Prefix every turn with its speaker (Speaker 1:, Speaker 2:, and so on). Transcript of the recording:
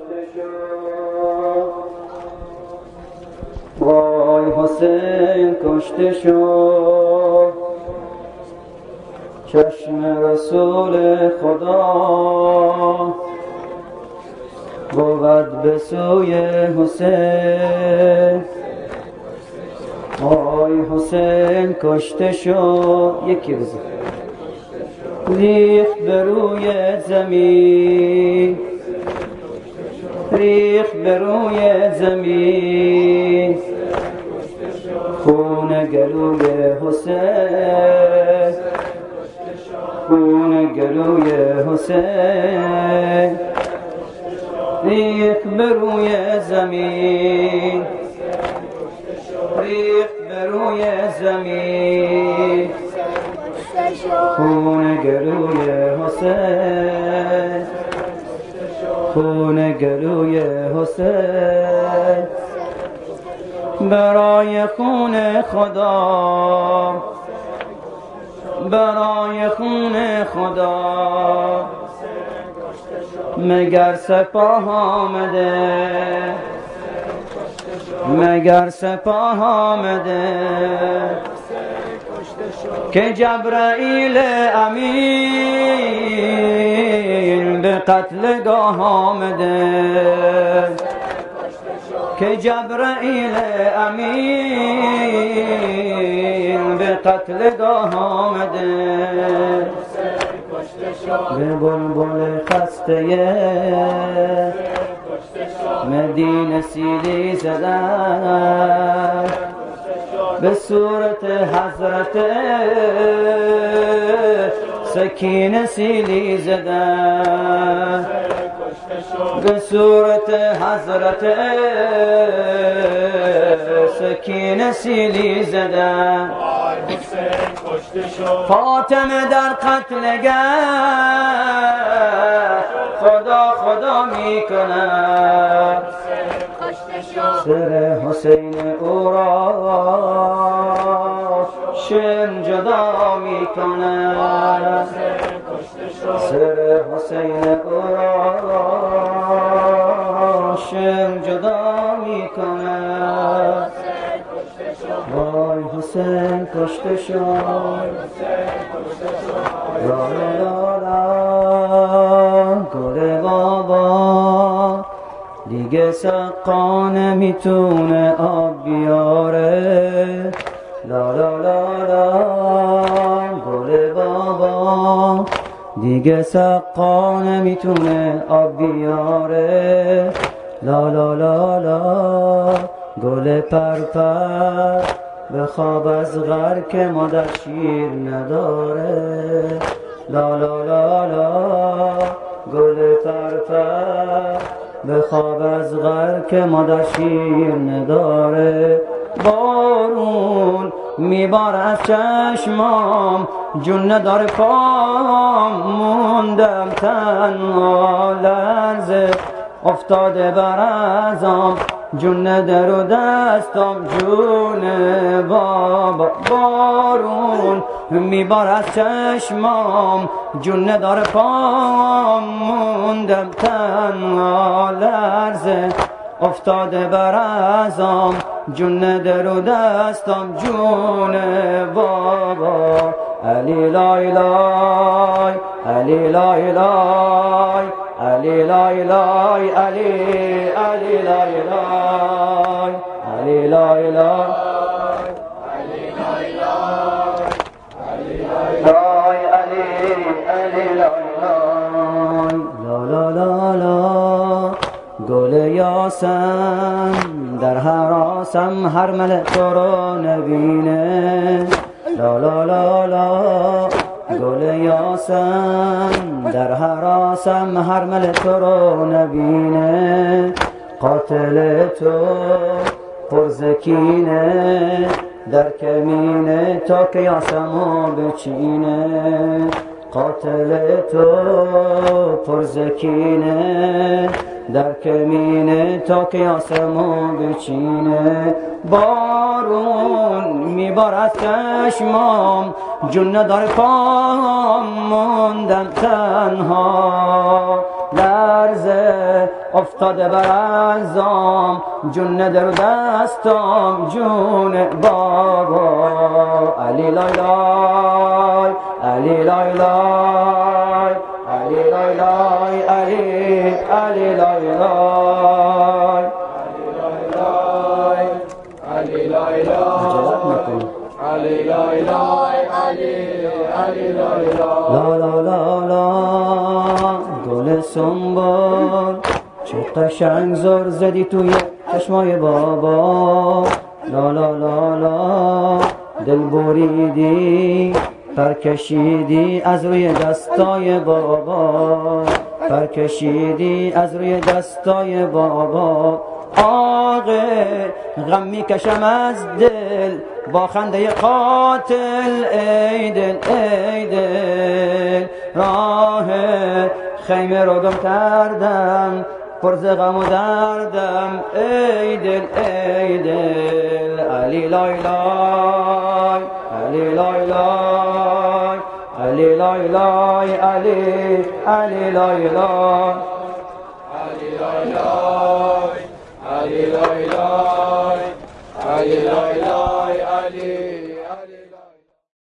Speaker 1: وای حسین کشته شد، چشم رسول خدا بود به سوی حسین. وای حسین کشته شد، یکی بزن ریخت به روی زمین، ریخت به روی زمین، خون گلوی حسین، خون گلوی حسین، ریخت به روی زمین، ریخت به روی زمین، خون گلوی حسین، خون گلوی حسین. برای خون خدا، برای خون خدا مگر سپاه آمده، مگر سپاه آمده که جبرائیل امین به قتلگاه آمده، که جبرائیل امین به قتلگاه آمده. به بلبل خسته مدینه سیلی زدن، به صورت حضرت سکینه سیلی زدن، به صورت حضرت سکینه سیلی زدن. فاطمه در قتلگاه خدا خدا می کند، سر حسین او را شن جدا می کند، سر حسین او را شن جدا می کند. وای حسین کشته شد، لا لا لا گل بابا دیگه سقا نمیتونه آب بیاره، لا لا لا لا گل بابا دیگه سقا نمیتونه آب بیاره، لا لا لا لا گل پرپر به خواب از غر که مادر شیر نداره، لا لا لا لا گل پرپر به خواب از غر که مادر شیر نداره. بارون میبار از چشمام، جون نداره پام، موندم تنها لرزه افتاده بر ازام، جون ندر و دستم جون بابا. بارون میبار از چشمام، جون نداره پام، موندم تنها لرزه افتاده بر ازام، جون ندر و دستم جون بابا. علی لای لای علی لای لای علی لای لای علی علی لای لای علی لای لای لای علی علی لای لای لا لا لا لا گل یاسم در حراسم هر ملک تو رو نبینه، لا لا لا لا گل یاسم در حراسم هر ملک تو رو نبینه، قاتل تو پرزکینه در کمینه تا که یاسمو بچینه، قاتل تو پرزکینه در کمینه تا که یاسمو بچینه. بارون میبارد چشمام، جون نداره پام، موندم تنها لرزه افتاده بر اعضام، جون نده رو دستام جون بابا. علی لای لای علی لای لای علی لای لای علی علی لای لای علی لای لای علی لای لای علی لای لای لا لا لا لا گل سنبال چه قشنگ زر زدی توی چشمای بابا. لا لا لا لا دل بریدی پر کشیدی از روی دستای بابا، پر کشیدی از روی دستای بابا. آقه غم میکشم از دل با خنده قاتل، ای دل ای دل. راه خیمه رو گم کردم پر ز غم و دردم، ای دل ای دل. علی لای لای علی لای لای علی لای لای علی علی لای لای علی لای لای